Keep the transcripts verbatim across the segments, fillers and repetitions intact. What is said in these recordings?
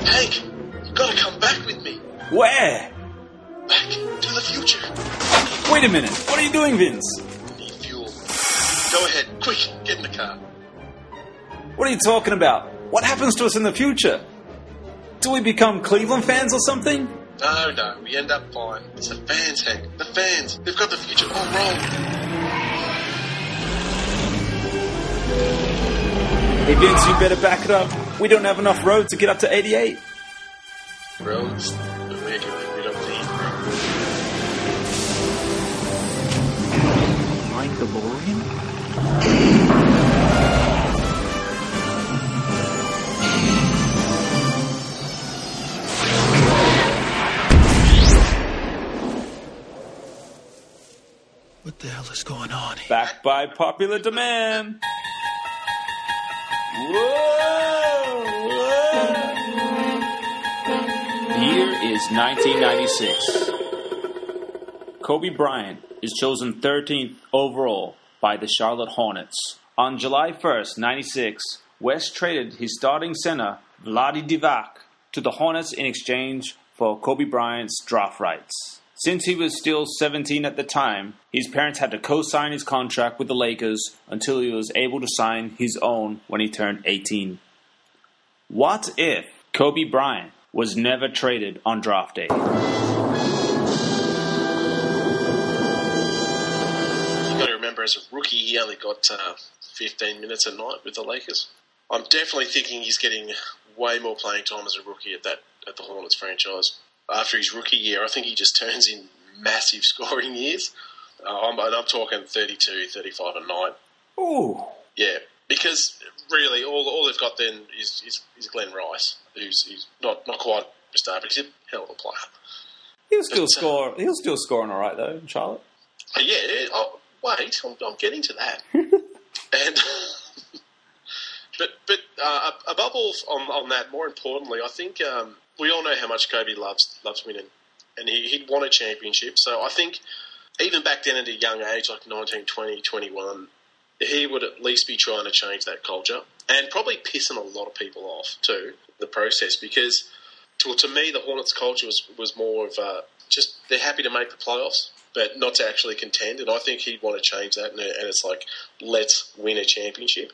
Hank, you've got to come back with me. Where? Back to the future. Wait a minute. What are you doing, Vince? Need fuel. Go ahead, quick, get in the car. What are you talking about? What happens to us in the future? Do we become Cleveland fans or something? No, no, we end up fine. It's the fans, Hank. The fans. They've got the future all wrong. Hey, Vince, you better back it up. We don't have enough road to get up to eighty-eight. Roads? But we're going. We don't need My DeLorean? What the hell is going on here? Back by popular demand. Whoa, whoa. The year is nineteen ninety-six. Kobe Bryant is chosen thirteenth overall by the Charlotte Hornets. On July first, ninety-six, West traded his starting center, Vlade Divac, to the Hornets in exchange for Kobe Bryant's draft rights. Since he was still seventeen at the time, his parents had to co-sign his contract with the Lakers until he was able to sign his own when he turned eighteen. What if Kobe Bryant was never traded on draft day? You got to remember, as a rookie, he only got uh, fifteen minutes a night with the Lakers. I'm definitely thinking he's getting way more playing time as a rookie at that at the Hornets franchise. After his rookie year, I think he just turns in massive scoring years. Uh, I'm, and I'm talking thirty-two, thirty-five a night. Ooh. Yeah, because really all all they've got then is is, is Glenn Rice, who's, who's not, not quite a star, but he's a hell of a player. He'll still But, uh, score. He'll still scoring all right though in Charlotte. Uh, yeah, oh, wait, I'm, I'm getting to that. and but but uh, above all on, on that, more importantly, I think um, we all know how much Kobe loves loves winning, and he, he'd won a championship. So I think even back then at a young age, like nineteen, twenty, twenty-one, he would at least be trying to change that culture and probably pissing a lot of people off too, the process, because to, to me, the Hornets culture was, was more of a, just they're happy to make the playoffs, but not to actually contend. And I think he'd want to change that, and, and it's like, let's win a championship.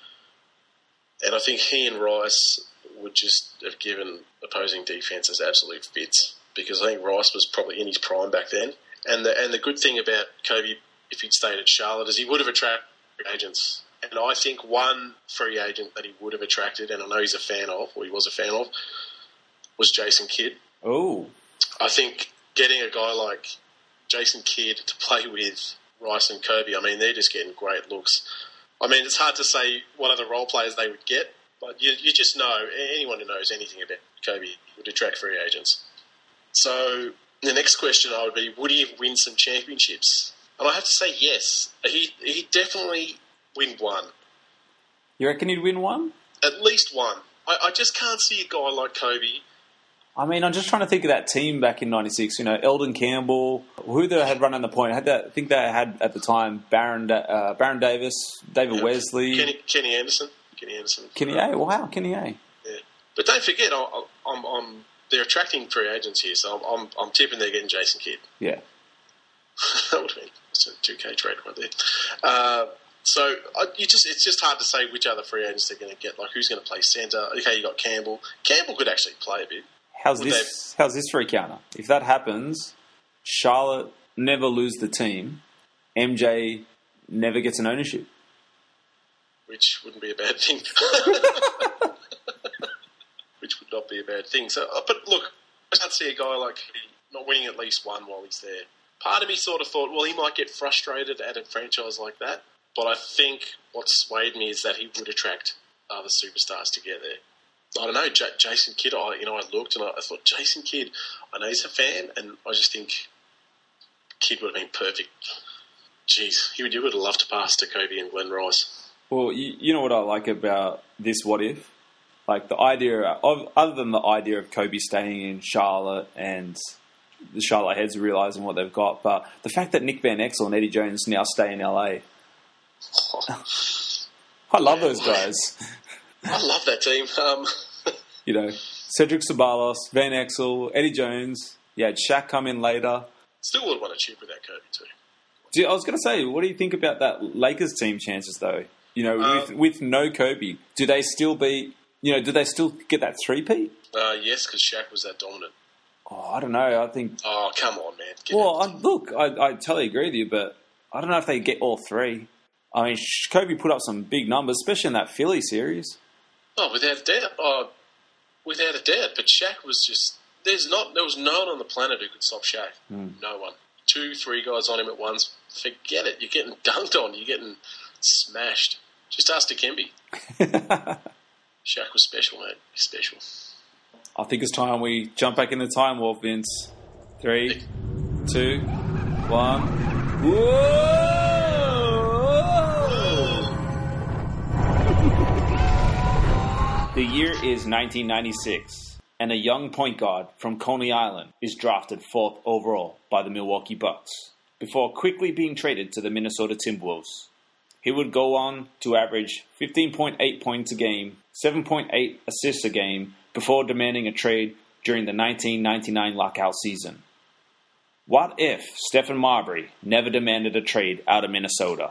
And I think he and Rice would just have given opposing defenses absolute fits, because I think Rice was probably in his prime back then. And the and the good thing about Kobe, if he'd stayed at Charlotte, is he would have attracted agents. And I think one free agent that he would have attracted, and I know he's a fan of, or he was a fan of, was Jason Kidd. Oh. I think getting a guy like Jason Kidd to play with Rice and Kobe, I mean, they're just getting great looks. I mean, it's hard to say what other role players they would get, but you, you just know, anyone who knows anything about Kobe would attract free agents. So the next question I would be, would he win some championships? And I have to say yes. He he definitely win one. You reckon he'd win one? At least one. I, I just can't see a guy like Kobe. I mean, I'm just trying to think of that team back in ninety-six. You know, Eldon Campbell, who they had running the point. Had that, I think they had at the time Baron uh, Baron Davis, David Yeah. Wesley, Kenny, Kenny Anderson. Kenny Anderson. Kenny A. Wow, Kenny A. Yeah. But don't forget, I, I'm, I'm, they're attracting free agents here, so I'm, I'm, I'm tipping they're getting Jason Kidd. Yeah. That would have been a two K trade right there. Uh, so I, you just it's just hard to say which other free agents they're going to get. Like, who's going to play centre? Okay, you got Campbell. Campbell could actually play a bit. How's Would this? How's this for a counter? If that happens, Charlotte never lose the team. M J never gets an ownership. Which wouldn't be a bad thing. Which would not be a bad thing. So, uh, but look, I can't see a guy like he not winning at least one while he's there. Part of me sort of thought, well, he might get frustrated at a franchise like that. But I think what swayed me is that he would attract other superstars to get there. I don't know, J- Jason Kidd, I, you know, I looked and I, I thought, Jason Kidd, I know he's a fan, and I just think Kidd would have been perfect. Jeez, he would, he would have loved to pass to Kobe and Glenn Rice. Well, you, you know what I like about this what if? Like the idea of, other than the idea of Kobe staying in Charlotte and the Charlotte heads realising what they've got, but the fact that Nick Van Exel and Eddie Jones now stay in L A. Oh. I love Yeah, those guys. I love that team. Um, You know, Cedric Ceballos, Van Exel, Eddie Jones. You had Shaq come in later. Still would have won a chip without Kobe too. Do you, I was going to say, what do you think about that Lakers team chances though? You know, um, with, with no Kobe, do they still beat? You know, do they still get that three-peat? Uh, yes, because Shaq was that dominant. Oh, I don't know. I think. Oh, come on, man. Get well, I, look, I, I totally agree with you, but I don't know if they get all three. I mean, Kobe put up some big numbers, especially in that Philly series. Oh, without a doubt. Oh, without a doubt. But Shaq was just... There's not. There was no one on the planet who could stop Shaq. Mm. No one. Two, three guys on him at once. Forget it. You're getting dunked on. You're getting smashed. Just ask Dikembe. Shaq was special, mate. Special. I think it's time we jump back in the time warp, Vince. Three, two, one. Whoa! The year is nineteen ninety-six, and a young point guard from Coney Island is drafted fourth overall by the Milwaukee Bucks, before quickly being traded to the Minnesota Timberwolves. He would go on to average fifteen point eight points a game, seven point eight assists a game, before demanding a trade during the nineteen ninety-nine lockout season. What if Stephen Marbury never demanded a trade out of Minnesota?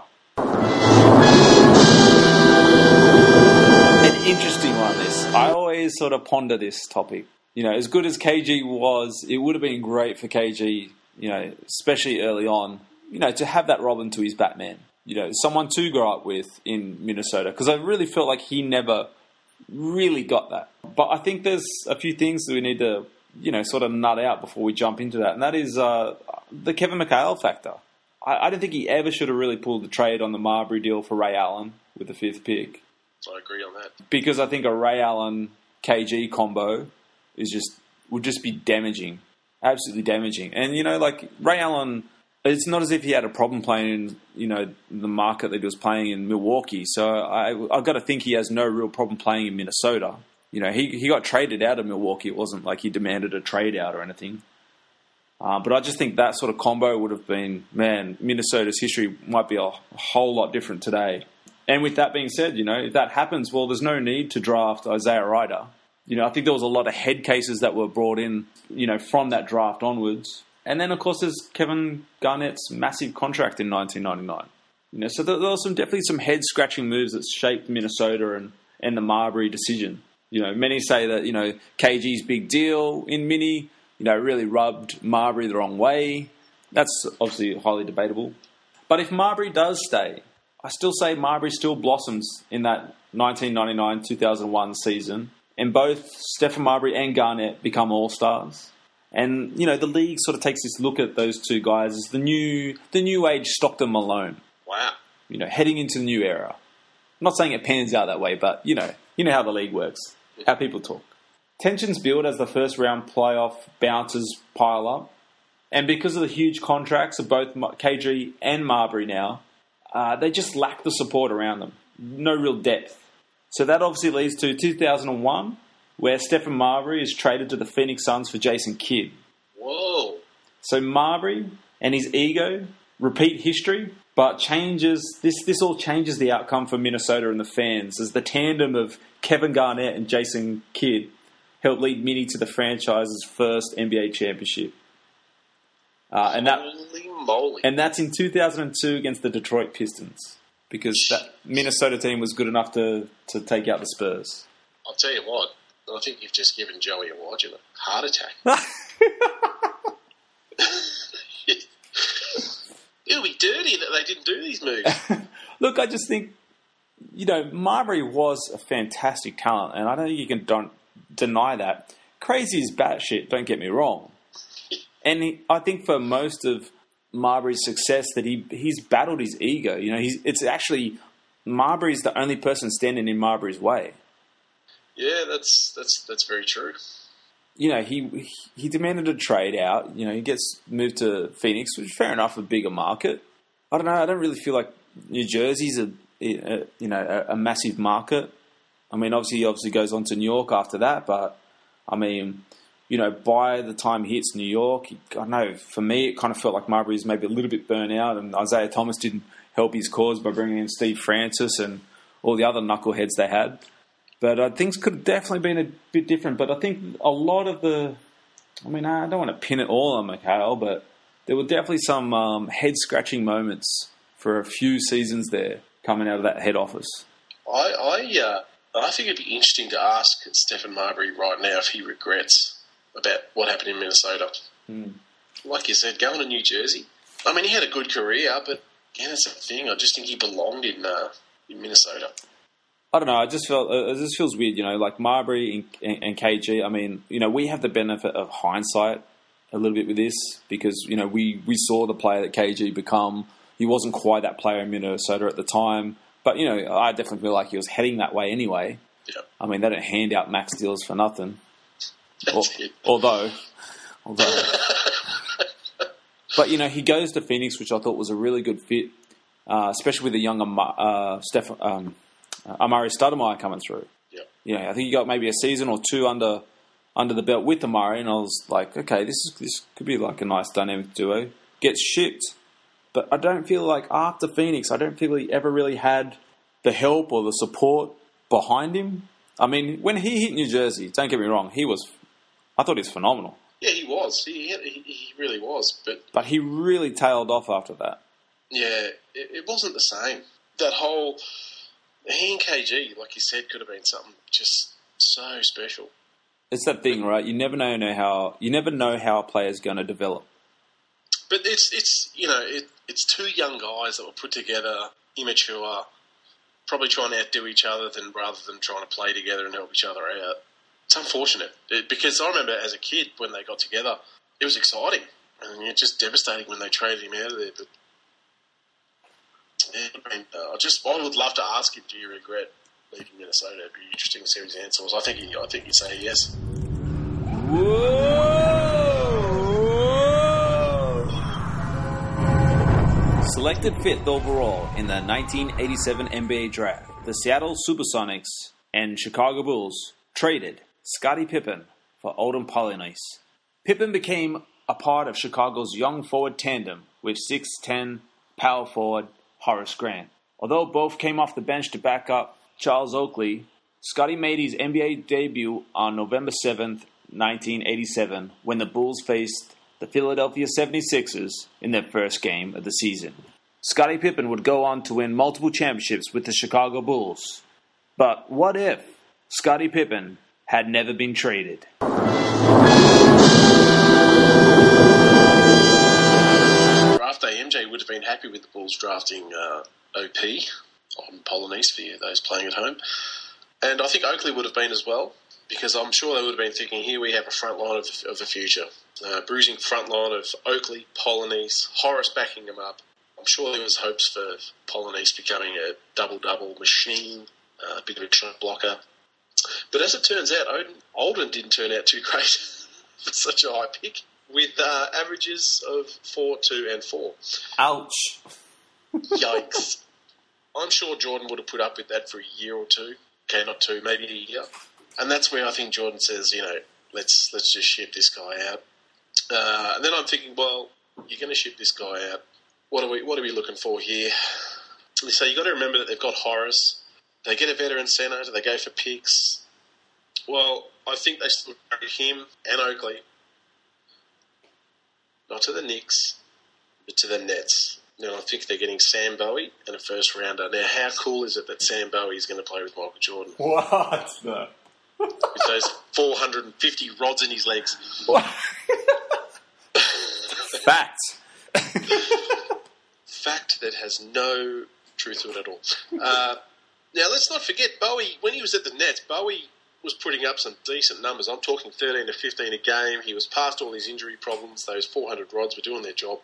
An interesting one, this. I always sort of ponder this topic. You know, as good as K G was, it would have been great for K G, you know, especially early on, you know, to have that Robin to his Batman. You know, someone to grow up with in Minnesota. Because I really felt like he never really got that. But I think there's a few things that we need to, you know, sort of nut out before we jump into that. And that is uh, the Kevin McHale factor. I, I don't think he ever should have really pulled the trade on the Marbury deal for Ray Allen with the fifth pick. I agree on that. Because I think a Ray Allen K G combo is just would just be damaging. Absolutely damaging. And, you know, like Ray Allen, it's not as if he had a problem playing in, you know, the market that he was playing in Milwaukee. So I, I've got to think he has no real problem playing in Minnesota. You know, he he got traded out of Milwaukee. It wasn't like he demanded a trade out or anything. Uh, but I just think that sort of combo would have been, man, Minnesota's history might be a whole lot different today. And with that being said, you know, if that happens, well, there's no need to draft Isaiah Ryder. You know, I think there was a lot of head cases that were brought in, you know, from that draft onwards. And then, of course, there's Kevin Garnett's massive contract in nineteen ninety-nine. You know, so there, there were some definitely some head-scratching moves that shaped Minnesota and, and the Marbury decision. You know, many say that, you know, K G's big deal in Mini, you know, really rubbed Marbury the wrong way. That's obviously highly debatable. But if Marbury does stay, I still say Marbury still blossoms in that nineteen ninety-nine two thousand one season. And both Stephen Marbury and Garnett become all-stars. And, you know, the league sort of takes this look at those two guys as the new the new age Stockton Malone. Wow. You know, heading into the new era. I'm not saying it pans out that way, but, you know, you know how the league works, how people talk. Tensions build as the first round playoff bounces pile up. And because of the huge contracts of both K G and Marbury now, uh, they just lack the support around them. No real depth. So that obviously leads to two thousand one, where Stephen Marbury is traded to the Phoenix Suns for Jason Kidd. Whoa. So Marbury and his ego repeat history, but changes this this all changes the outcome for Minnesota and the fans as the tandem of Kevin Garnett and Jason Kidd helped lead Minnie to the franchise's first N B A championship. Uh, and that Holy moly. And that's in two thousand two against the Detroit Pistons, because that Minnesota team was good enough to, to take out the Spurs. I'll tell you what, I think you've just given Joey a Wodula heart attack. It'll be dirty that they didn't do these moves. Look, I just think, you know, Marbury was a fantastic talent, and I don't think you can don't deny that. Crazy as batshit, don't get me wrong. And he, I think for most of Marbury's success that he he's battled his ego. You know, he's it's actually Marbury's the only person standing in Marbury's way. Yeah, that's that's that's very true. You know, he he demanded a trade out. You know, he gets moved to Phoenix, which is fair enough, a bigger market. I don't know. I don't really feel like New Jersey's a, a you know a, a massive market. I mean, obviously, he obviously goes on to New York after that, but I mean, you know, by the time he hits New York, he, I don't know, for me, it kind of felt like Marbury's maybe a little bit burnt out, and Isaiah Thomas didn't help his cause by bringing in Steve Francis and all the other knuckleheads they had. But uh, things could have definitely been a bit different. But I think a lot of the... I mean, I don't want to pin it all on McHale, but there were definitely some um, head-scratching moments for a few seasons there coming out of that head office. I I, uh, I think it'd be interesting to ask Stephen Marbury right now if he regrets about what happened in Minnesota. Hmm. Like you said, going to New Jersey. I mean, he had a good career, but again, that's the thing. I just think he belonged in uh, in Minnesota. I don't know. I just felt uh, it just feels weird, you know, like Marbury and, and, and K G. I mean, you know, we have the benefit of hindsight a little bit with this because you know we, we saw the player that K G become. He wasn't quite that player in Minnesota at the time, but you know, I definitely feel like he was heading that way anyway. Yeah. I mean, they don't hand out max deals for nothing. That's Or, it. although, although, but you know, he goes to Phoenix, which I thought was a really good fit, uh, especially with the younger uh, Steph. Um, Uh, Amari Stoudemire coming through. Yeah. You know, I think he got maybe a season or two under under the belt with Amari, and I was like, okay, this is, this could be like a nice dynamic duo. Gets shipped, but I don't feel like after Phoenix, I don't feel he ever really had the help or the support behind him. I mean, when he hit New Jersey, don't get me wrong, he was, I thought he was phenomenal. Yeah, he was. He he, he really was. But But he really tailed off after that. yeah, it, it wasn't the same. That whole... He and K G, like you said, could have been something just so special. It's that thing, right? You never know, know how you never know how a player's going to develop. But it's it's you know it, it's two young guys that were put together, immature, probably trying to outdo each other than rather than trying to play together and help each other out. It's unfortunate it, because I remember as a kid when they got together, it was exciting and it's just devastating when they traded him out of there. But yeah, I mean, uh, I just I would love to ask him, do you regret leaving Minnesota? It'd be interesting to see what his answer was. I think he, I think he'd say yes. Selected fifth overall in the nineteen eighty-seven N B A draft, the Seattle Supersonics and Chicago Bulls traded Scottie Pippen for Olden Polynice. Pippen became a part of Chicago's young forward tandem with six ten power forward Horace Grant. Although both came off the bench to back up Charles Oakley, Scottie made his N B A debut on November seventh, nineteen eighty-seven, when the Bulls faced the Philadelphia seventy-sixers in their first game of the season. Scottie Pippen would go on to win multiple championships with the Chicago Bulls. But what if Scottie Pippen had never been traded? Draft day, M J would have been happy with the Bulls drafting uh, O P on Polynice for those playing at home. And I think Oakley would have been as well, because I'm sure they would have been thinking, here we have a front line of, of the future. Uh, bruising front line of Oakley, Polynice, Horace backing him up. I'm sure there was hopes for Polynice becoming a double-double machine, uh, a bit of a shot blocker. But as it turns out, Olden, Olden didn't turn out too great for such a high pick, with uh, averages of four, two, and four. Ouch. Yikes. I'm sure Jordan would have put up with that for a year or two. Okay, not two, maybe a year. And that's where I think Jordan says, you know, let's let's just ship this guy out. Uh, and then I'm thinking, well, you're going to ship this guy out. What are we What are we looking for here? So you've got to remember that they've got Horace. They get a veteran centre. Do they go for picks? Well, I think they still carry him and Oakley. Not to the Knicks, but to the Nets. Now, I think they're getting Sam Bowie and a first rounder. Now, how cool is it that Sam Bowie is going to play with Michael Jordan? What? No. With those four hundred fifty rods in his legs. Fact. Fact that has no truth to it at all. Uh, now, let's not forget, Bowie, when he was at the Nets, Bowie was putting up some decent numbers. I'm talking thirteen to fifteen a game. He was past all his injury problems. Those four hundred rods were doing their job.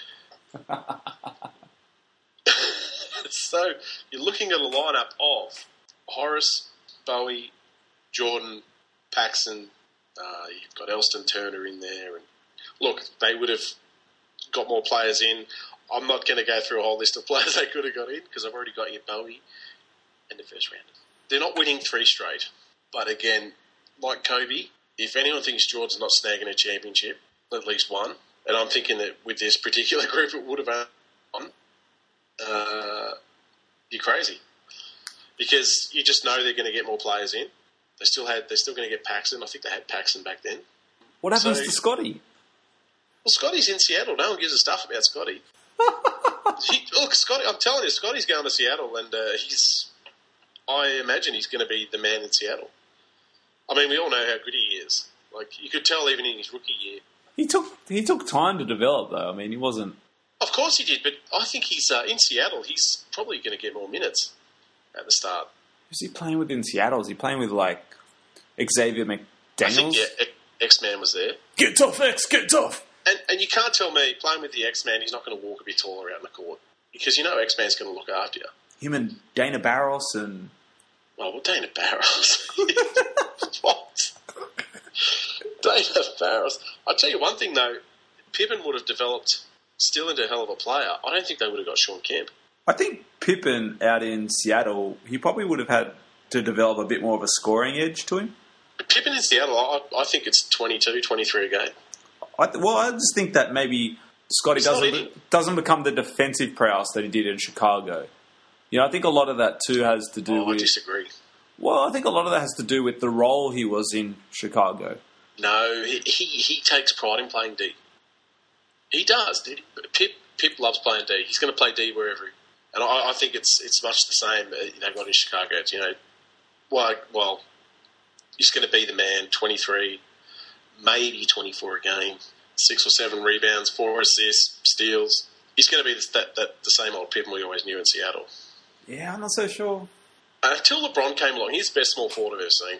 So, you're looking at a lineup of Horace, Bowie, Jordan, Paxson, uh, you've got Elston Turner in there. And look, they would have got more players in. I'm not going to go through a whole list of players they could have got in because I've already got you Bowie in the first round. They're not winning three straight. But again, like Kobe, if anyone thinks Jordan's not snagging a championship, at least one, and I'm thinking that with this particular group it would have won, uh, you're crazy. because you just know they're going to get more players in. They still had, they're still going to get Paxson. I think they had Paxson back then. What happens So- to Scotty? Well, Scotty's in Seattle. No one gives a stuff about Scotty. he, look, Scotty, I'm telling you, Scotty's going to Seattle, and uh, he's. I imagine he's going to be the man in Seattle. I mean, we all know how good he is. Like, you could tell even in his rookie year. He took he took time to develop, though. I mean, he wasn't. Of course he did, but I think he's uh, in Seattle. He's probably going to get more minutes at the start. Who's he playing with in Seattle? Is he playing with, like, Xavier I McDaniels? think, yeah, X-Man was there. Get tough, X, get tough! And, and you can't tell me, playing with the X-Man, he's not going to walk a bit taller out in the court. Because you know X-Man's going to look after you. Him and Dana Barros and... Oh, well, Dana Barros. What? Dana Barros. I'll tell you one thing, though. Pippen would have developed still into a hell of a player. I don't think they would have got Sean Kemp. I think Pippen out in Seattle, he probably would have had to develop a bit more of a scoring edge to him. Pippen in Seattle, I, I think it's twenty-two, twenty-three a game. I th- well, I just think that maybe Scotty It's not doesn't eating. doesn't become the defensive prowess that he did in Chicago. You know, I think a lot of that too has to do Oh, I with... disagree. Well, I think a lot of that has to do with the role he was in Chicago. No, he, he, he takes pride in playing D. He does, dude. Pip, Pip loves playing D. He's going to play D wherever. He, and I, I think it's it's much the same uh, they got in Chicago. It's, you know, well, well, he's going to be the man, twenty-three, maybe twenty-four a game, six or seven rebounds, four assists, steals. He's going to be the, that, that, the same old Pippen we always knew in Seattle. Yeah, I'm not so sure. Uh, until LeBron came along, he's the best small forward I've ever seen.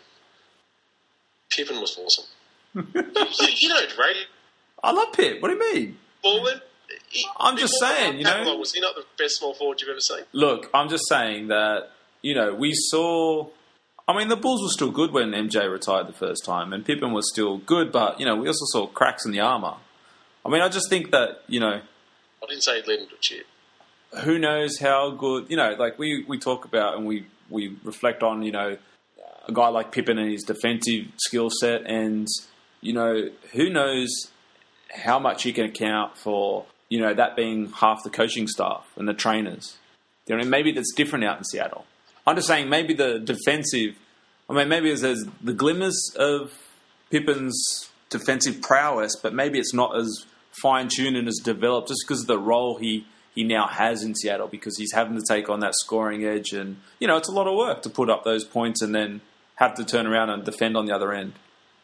Pippen was awesome. you, you know, Brady. I love Pitt. What do you mean? Well, then, he, I'm just before saying, LeBron you came know- along, was he not the best small forward you've ever seen? Look, I'm just saying that, you know, we saw... I mean, the Bulls were still good when M J retired the first time, and Pippen was still good, but, you know, we also saw cracks in the armour. I mean, I just think that, you know, I didn't say he'd led him to a chip. who knows how good... You know, like, we, we talk about and we, we reflect on, you know, a guy like Pippen and his defensive skill set, and, you know, who knows how much he can account for, you know, that being half the coaching staff and the trainers. You know, maybe that's different out in Seattle. I'm just saying maybe the defensive... I mean, maybe there's the glimmers of Pippen's defensive prowess, but maybe it's not as fine-tuned and as developed just because of the role he, he now has in Seattle, because he's having to take on that scoring edge. And, you know, it's a lot of work to put up those points and then have to turn around and defend on the other end.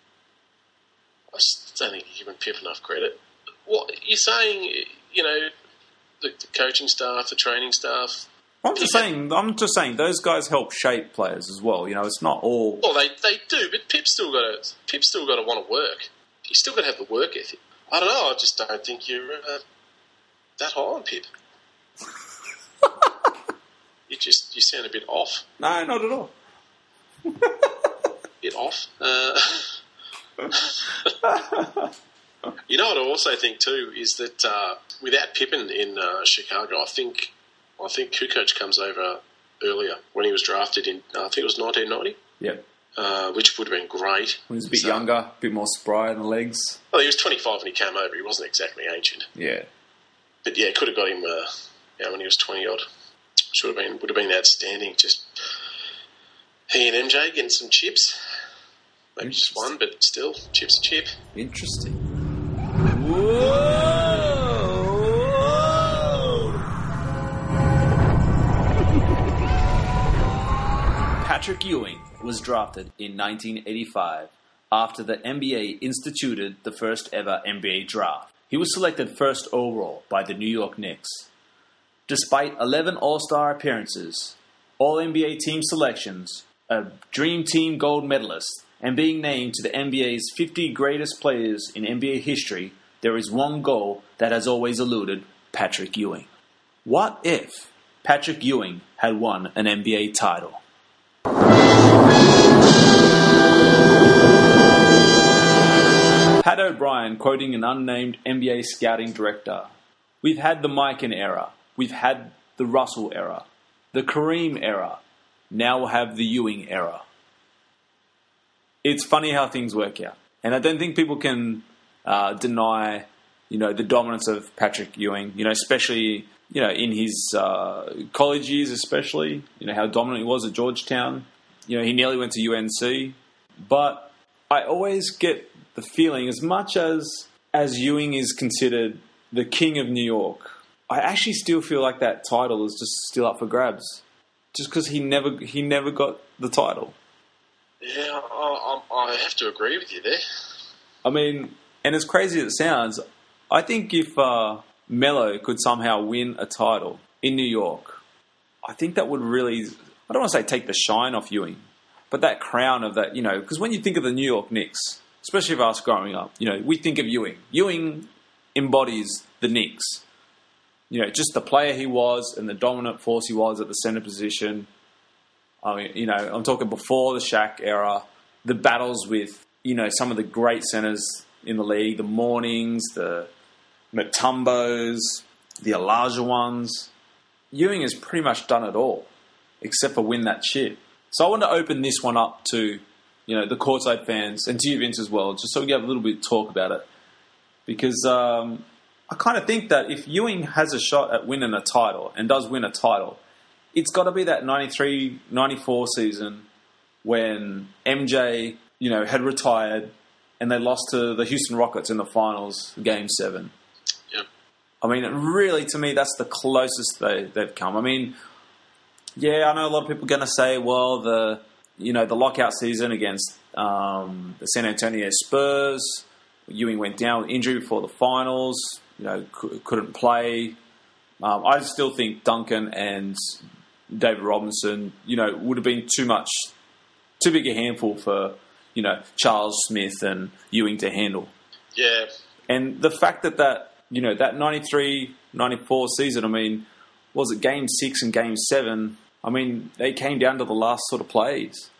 I just don't think you're giving Pippen enough credit. What you're saying, you know, the, the coaching staff, the training staff. I'm just saying. I'm just saying those guys help shape players as well. You know, it's not all. Well, they they do, but Pip's still got to Pip's still got to want to work. He's still got to have the work ethic. I don't know. I just don't think you're uh, that high on Pip. you just you sound a bit off. No, not at all. bit off. Uh, you know what I also think too is that uh, without Pippen in uh, Chicago, I think I think Kukoc comes over earlier when he was drafted in. Uh, I think it was nineteen ninety. Yep. Uh, which would have been great. When he was a bit So- younger, a bit more spry in the legs. Well, he was twenty-five when he came over. He wasn't exactly ancient, Yeah. but yeah, could have got him. Uh, yeah, when he was twenty odd, should have been would have been outstanding. Just he and M J getting some chips. Maybe just one, but still, chips a chip. Interesting. Whoa! Patrick Ewing was drafted in nineteen eighty-five after the N B A instituted the first ever N B A draft. He was selected first overall by the New York Knicks. Despite eleven All-Star appearances, All N B A team selections, a Dream Team gold medalist, and being named to the N B A's fifty greatest players in N B A history, there is one goal that has always eluded Patrick Ewing. What if Patrick Ewing had won an N B A title? Pat O'Brien quoting an unnamed N B A scouting director. We've had the Mikan era. We've had the Russell era. The Kareem era. Now we'll have the Ewing era. It's funny how things work out. And I don't think people can uh, deny you know, the dominance of Patrick Ewing, you know, especially, you know, in his uh, college years especially, you know, how dominant he was at Georgetown. You know, he nearly went to U N C. But I always get the feeling, as much as, as Ewing is considered the king of New York, I actually still feel like that title is just still up for grabs. Just because he never he never got the title. Yeah, I, I, I have to agree with you there. I mean, and as crazy as it sounds, I think if uh, Melo could somehow win a title in New York, I think that would really, I don't want to say take the shine off Ewing, but that crown of that, you know, because when you think of the New York Knicks, especially for us growing up, you know, we think of Ewing. Ewing embodies the Knicks. You know, just the player he was and the dominant force he was at the center position. I mean, you know, I'm talking before the Shaq era, the battles with, you know, some of the great centers in the league, the Mornings, the Mutombos, the Olajuwons. Ewing has pretty much done it all, except for win that chip. So I want to open this one up to, you know, the courtside fans and to you, Vince, as well, just so we have a little bit of talk about it. Because um, I kind of think that if Ewing has a shot at winning a title and does win a title, it's got to be that ninety-three ninety-four season when M J, you know, had retired and they lost to the Houston Rockets in the finals, game seven. Yep. I mean, really, to me, that's the closest they, they've come. I mean, yeah, I know a lot of people are going to say, well, the, you know, the lockout season against um, the San Antonio Spurs, Ewing went down with injury before the finals, you know, c- couldn't play. Um, I still think Duncan and David Robinson, you know, would have been too much, too big a handful for, you know, Charles Smith and Ewing to handle. Yeah. And the fact that that, you know, that ninety-three ninety-four season, I mean, was it game six and game seven? I mean, they came down to the last sort of plays.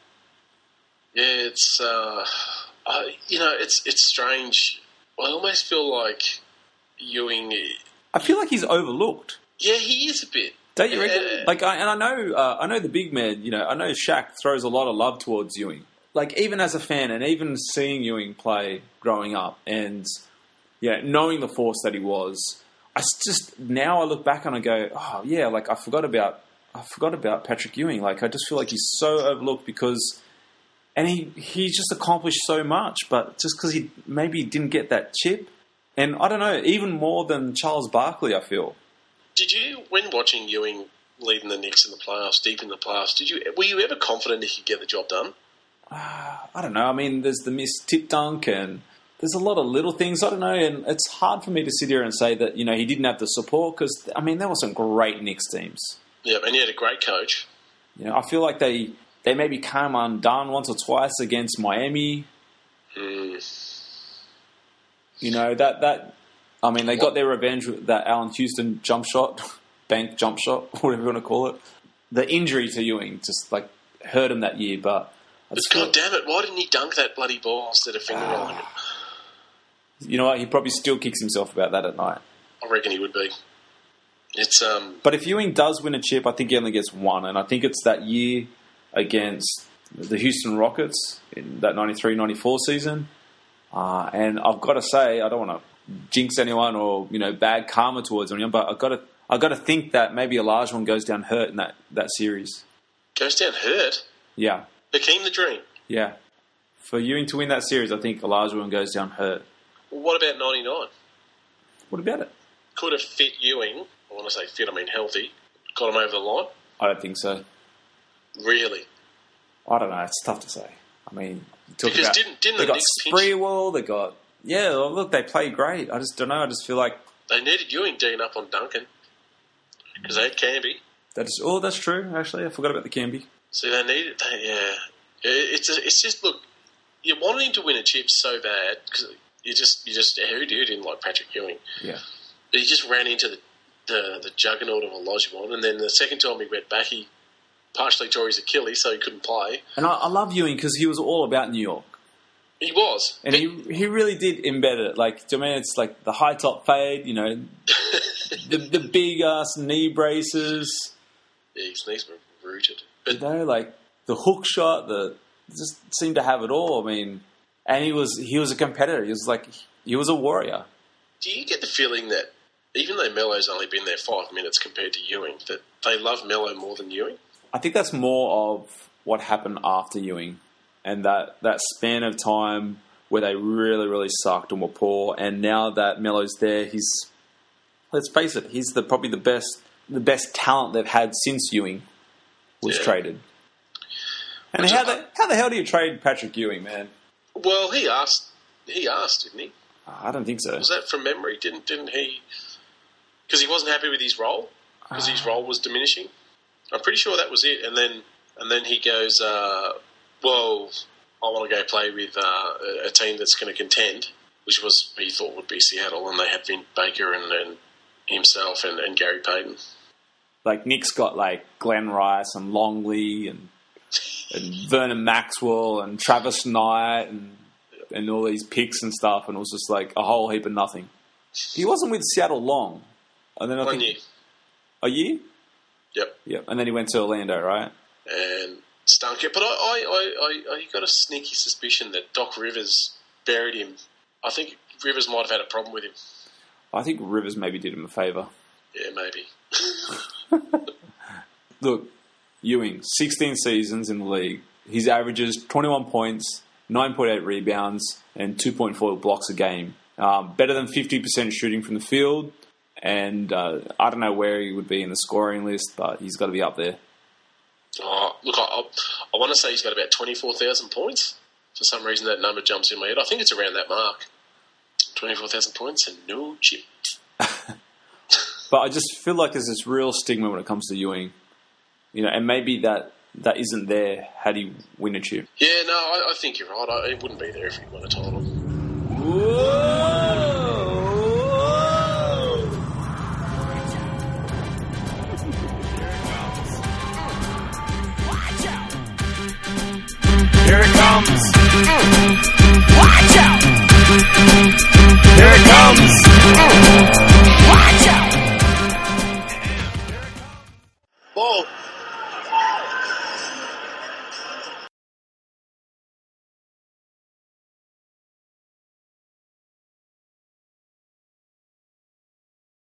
Yeah, it's, uh, uh, you know, it's it's strange. I almost feel like Ewing... I feel like he's overlooked. Yeah, he is a bit. Don't you yeah. reckon? Like, I, and I know, uh, I know the big man. You know, I know Shaq throws a lot of love towards Ewing. Like, even as a fan, and even seeing Ewing play growing up, and yeah, knowing the force that he was, I just now I look back and I go, oh yeah, like I forgot about, I forgot about Patrick Ewing. Like, I just feel like he's so overlooked because, and he he just accomplished so much, but just because he maybe didn't get that chip. And I don't know, even more than Charles Barkley, I feel. Did you, when watching Ewing leading the Knicks in the playoffs, deep in the playoffs, did you were you ever confident he could get the job done? Uh, I don't know. I mean, there's the missed tip dunk and there's a lot of little things. I don't know. And it's hard for me to sit here and say that, you know, he didn't have the support because, I mean, there were some great Knicks teams. Yeah, and he had a great coach. You know, I feel like they, they maybe came undone once or twice against Miami. Mm. You know, that, that I mean, they got their revenge with that Allen Houston jump shot, bank jump shot, whatever you want to call it. The injury to Ewing just, like, hurt him that year, but... But God damn it, why didn't he dunk that bloody ball instead of finger rolling it? You know what, he probably still kicks himself about that at night. I reckon he would be. It's um. But if Ewing does win a chip, I think he only gets one, and I think it's that year against the Houston Rockets in that ninety-three ninety-four season. Uh, and I've got to say, I don't want to jinx anyone or, you know, bad karma towards anyone, but I've got to, I've got to think that maybe Olajuwon goes down hurt in that, that series. Goes down hurt? Yeah. Hakeem the Dream? Yeah. For Ewing to win that series, I think Olajuwon goes down hurt. Well, what about ninety-nine? What about it? Could have fit Ewing, I want to say fit, I mean healthy, got him over the line? I don't think so. Really? I don't know. It's tough to say. I mean... Because about, didn't, didn't they the got Knicks Spreewell, they got... Yeah, well, look, they play great. I just don't know. I just feel like... They needed Ewing Dean up on Duncan. Because they had Canby. That is, oh, that's true, actually. I forgot about the Canby. So they needed... They, yeah. It's a, it's just, look, you wanted him to win a chip so bad because you just, you just, who didn't like Patrick Ewing? Yeah. But he just ran into the, the, the juggernaut of Olajuwon, and then the second time he went back, he partially tore his Achilles, so he couldn't play. And I, I love Ewing because he was all about New York. He was. And he he really did embed it. Like, to me, it's like the high top fade, you know, the the big ass knee braces. Yeah, his knees were rooted. But, you know, like the hook shot, the just seemed to have it all. I mean, and he was he was a competitor. He was like he was a warrior. do you get the feeling that even though Melo's only been there five minutes compared to Ewing, that they love Melo more than Ewing? I think that's more of what happened after Ewing, and that, that span of time where they really, really sucked and were poor, and now that Melo's there, he's, let's face it, he's the probably the best the best talent they've had since Ewing was yeah. traded. And how the, how the hell do you trade Patrick Ewing, man? Well, he asked, he asked, didn't he? I don't think so. Was that from memory? Didn't didn't he? Because he wasn't happy with his role, because uh, his role was diminishing. I'm pretty sure that was it. And then and then he goes, uh, well, I want to go play with uh, a team that's going to contend, which was he thought would be Seattle, and they had Vin Baker and, and himself and, and Gary Payton. Like Nick's got like Glenn Rice and Longley and and Vernon Maxwell and Travis Knight and and all these picks and stuff, and it was just like a whole heap of nothing. He wasn't with Seattle long, and then I One think year. A year. Yep. Yep. And then he went to Orlando, right? And stunk it. But I, I, I, I, I got a sneaky suspicion that Doc Rivers buried him. I think Rivers might have had a problem with him. I think Rivers maybe did him a favour. Yeah, maybe. Look, Ewing, sixteen seasons in the league. His averages twenty-one points, nine point eight rebounds, and two point four blocks a game. Um, better than fifty percent shooting from the field. And uh, I don't know where he would be in the scoring list, but he's got to be up there. Oh, look, I, I, I want to say he's got about twenty-four thousand points. For some reason, that number jumps in my head. I think it's around that mark. twenty-four thousand points and no chip. But I just feel like there's this real stigma when it comes to Ewing. You know, and maybe that, that isn't there had he win a chip. Yeah, no, I, I think you're right. I, it wouldn't be there if he won a title. Whoa! Here it comes.